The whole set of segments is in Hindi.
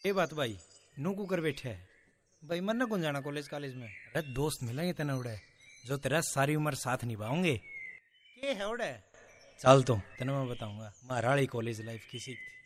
के बात भाई नू कुकर बैठे है भाई मन कौन जाना कॉलेज कॉलेज में। अरे दोस्त मिलेंगे तेने उड़े जो तेरा सारी उम्र साथ निभाओगे। के है उड़े चल तो तेने मैं बताऊंगा महाराड़ी कॉलेज लाइफ की सीख थी।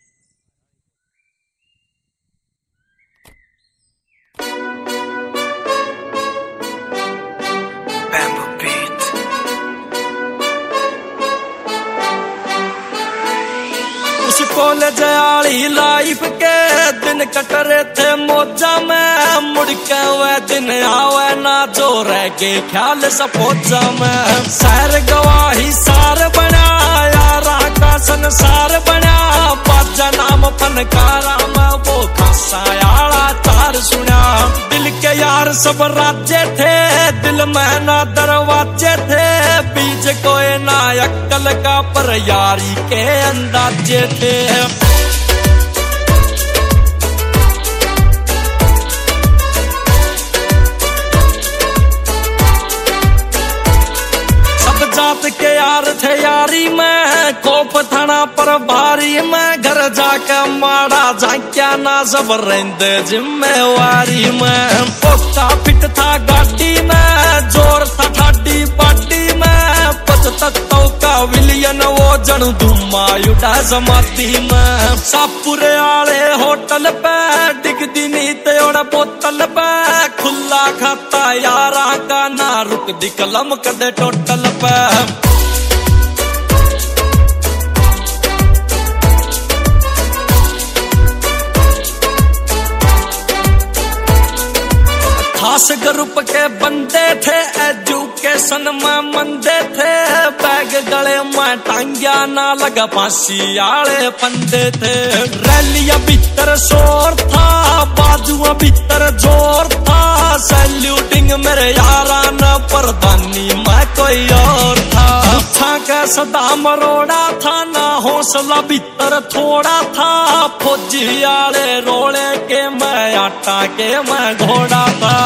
कॉलेज वाली लाइफ के दिन कट रहे थे मौजा में मुड़ के वह दिन आवे ना जो रह के ख्याल सपोजा में। शहर गवाही सार बना यारा का संसार बना बाजा नाम फनकारा में वो खासा यारा तार सुना। दिल के यार सब राज्य थे दिल में ना दरवाजे थे बीच कोई ना अक्कल का पर यारी के अंदाजे थे। सब जात के यार थे यारी में कोप थाना पर भारी में घर जाके मारा झांक्या ना सब रहते जिम्मेवारी में। पोता फिट था गाड़ी में जोर था ठाडी पार्टी में पचतत्तों का विलियन वो जन धुमा उठा समाधि में। सापुरे आले होटल पे डिगदी नीत और बोतल पे खुला खाता यारा का ना रुक दी कलम कदे टोटल पे। खास ग्रुप के बंदे थे एजुकेशन में मंदे थे बैग गले में टांगिया ना लगा फांसी आले फंदे थे। रैलियां भीतर शोर था बाजुआ भीतर जोर था सैल्यूटिंग मेरे यारा न प्रधानी मैं कोई और था। अच्छा के सदा मरोड़ा था ना हौसला भीतर थोड़ा था फौजी आले रोले के मैं आटा के मैं घोड़ा था।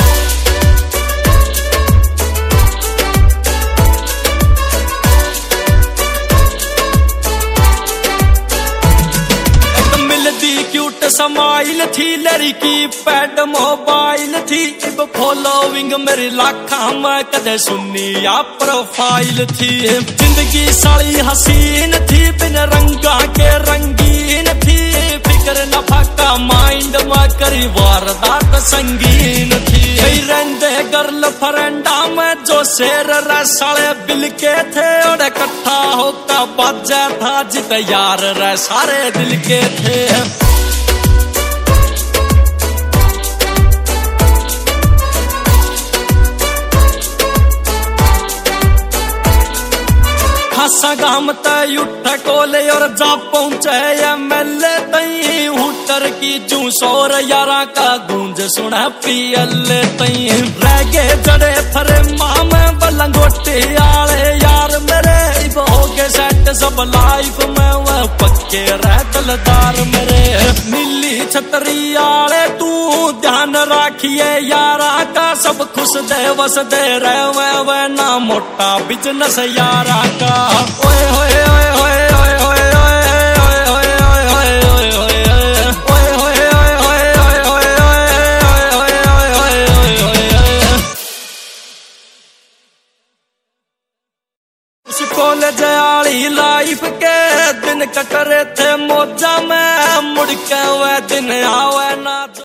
क्यूट समाइल थी लड़की पैड मोबाइल थी इब फॉलोइंग मेरी लाखा में कदे सुनी या प्रोफाइल थी। जिंदगी साली हसीन थी बिन रंगा के रंगीन थी फिक्र नफा का माइंड में करी वारदात संगीन थी। रहते गर्ल फ्रेंडा में जो शेर रसाले बिल के थे और इकट्ठा होकर बाजा था जित यार रे सारे दिल के थे। खासा गाम तय उठ कोले और जा पहुंचे एमएलए तई हुटर की जू शोर यारा का गूंज सुना पीएलए तई। रह गए जड़े फरे मामे बलंगोटे आले यार मेरे इब हो गए सेट सब लाइफ में वह पक्के रह दलदार मेरे। नीली छतरी आले तू ध्यान राखिए यारा का सब खुश दे वस दे रहे वह ना मोटा बिजनेस यारा का। ओए होए ओए होए ओए होए ओए ओए ओए ओए ओए ओए। उस कॉलेज वाली लाइफ के दिन कट रहे थे मौजा में मुड़ के वह दिन आवे ना।